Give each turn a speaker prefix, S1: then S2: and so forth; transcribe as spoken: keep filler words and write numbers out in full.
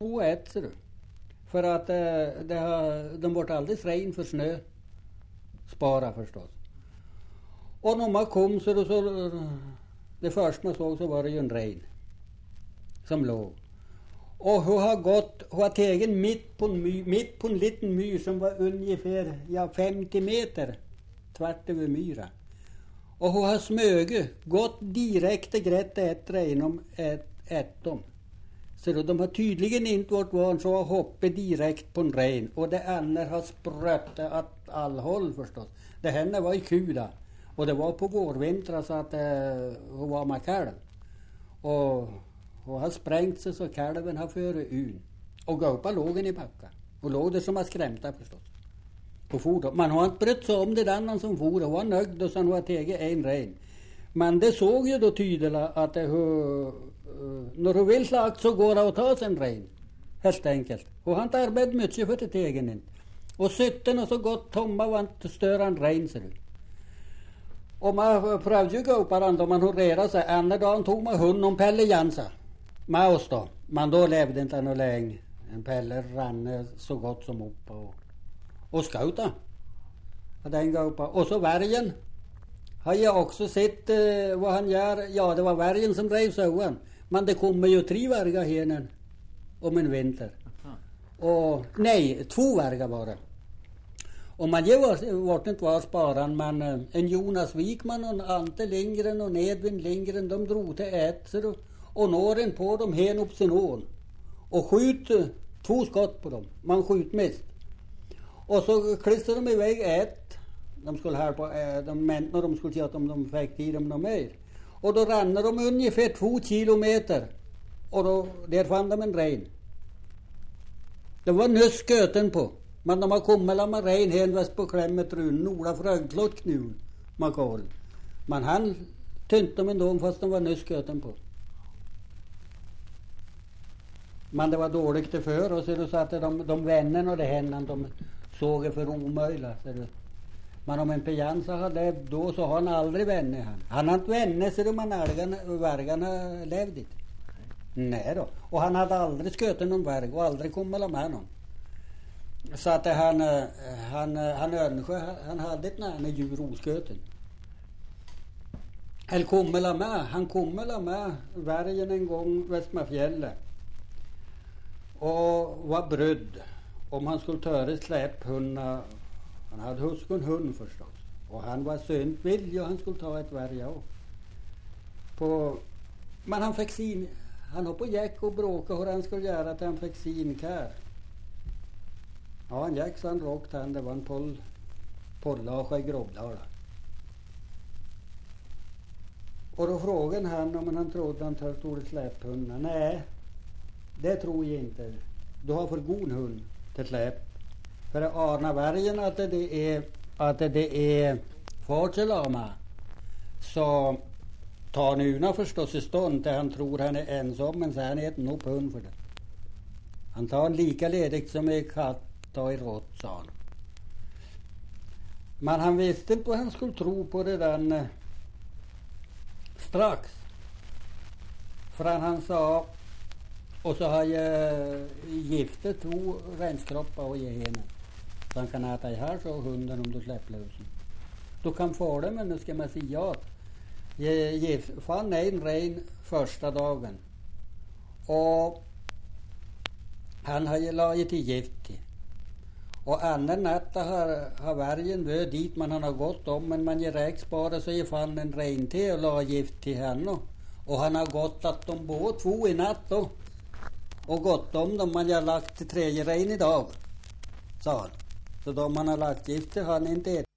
S1: oäter du. För att eh, det har, de vart alldeles ren för snö. Spara förstås. Och när man kom så, då, så det första man såg så var det ju en ren. Som låg. Och hon har gått, hon har tegen mitt på en my, mitt på en liten myr som var ungefär ja, femtio meter tvärt över myra. Och hon har smögit, gått direkt och grätt efter inom ett, ett dem. Så då, de har tydligen inte varit van så har hoppat direkt på en ren. Och det andra har spröttat att all håll förstås. Det henne var i kuda. Och det var på vårvintra så att eh, hon var med kalv. Och hon har sprängt sig så kalven har före un. Och gaupa låg i backa. Och låg det som har skrämta förstås. På foder. Man har inte brytt sig om det annan som for. Hon var nöjd och sen var teget en ren. Men det såg ju då tydligt att det, uh, uh, när hon vill slakt så går det att ta sig en ren. Helt enkelt. Och han har arbetat mycket för det tegen inte. Och sytten och så gott tomma var inte större än ren ser ut. Och man prövade ju gå på den då man horerade sig. Andra dagen tog man hund om Pelle Jansa. Med oss då. Men då levde inte något länge. En Pelle rann så gott som upp. Och, och skjuta. Och den går på. Och så värgen. Har jag också sett eh, vad han gör. Ja, det var värgen som drev sågen. Men det kommer ju tre värgar här om en vinter. Och nej, två värgar var det. Och man ger vart inte var sparan, men en Jonas Wikman och en Ante Lindgren och Edvin Lindgren, de drog till Ätser och når en på dem hen upp sin ån. Och skjuter två skott på dem. Man skjuter mest. Och så klistrar de iväg ett. De skulle här på, de mäntna de skulle se att om de fick i dem något mer. Och då rannar de ungefär två kilometer. Och då, där fann de en ren. Det var nyss sköten på. Men de har kommit med ren hänväst på klämmet run. Nola frögklott knul. Makal. Men han tynt dem ändå fast de var nyss sköten på. Men det var dåligt det för. Och så, så att de, de vännerna och det hände de såg det för omöjligt. Men om en Pianza har levt då så har han aldrig vänner han. Han har inte vänner så de här värgarna levde inte. Nej då. Och han hade aldrig sköten någon värg och aldrig kommit med någon. Så att han, han, han Örnsjö, han hade ett nära djur osköten. Han kommer med, han kommer med värgen en gång Västmafjället. Och var brödd. Om han skulle töra släpp hunna. Han hade huskon hund förstås. Och han var sönt villig och han skulle ta ett värja på. Men han fick sin, han har på jäck och bråka hur han skulle göra att han fick sin kär. Ja, han gick så han råkte han, det var en poll, pollage i Grobdala. Och då frågade han om han trodde han tar stora släphundar. Nej, det tror jag inte. Du har för god hund till släp. För att ana värgen att det är, att det är fartselama. Så tar Nuna förstås i stånd till han tror han är ensam, men sen är det nog hund för det. Han tar lika ledigt som en katt i rått, sa han. Men han visste inte vad han skulle tro på det där eh, strax. För han sa, och så har jag giftet två renskroppar och ge henne. Så han kan äta i här så hunden om du släpper lösen. Då kan få det, men nu ska man säga ja. Jag fann en ren första dagen. Och han har ju lagit till gift till. Och andra natta har, har värgen död dit man han har gått om. Men man ger räks bara så jag fann en ren till och la gift till henne. Och han har gått att de båda två i natt då. Och gått om dem man har lagt till tredje ren idag. Sa han. Så de man har lagt gift till han inte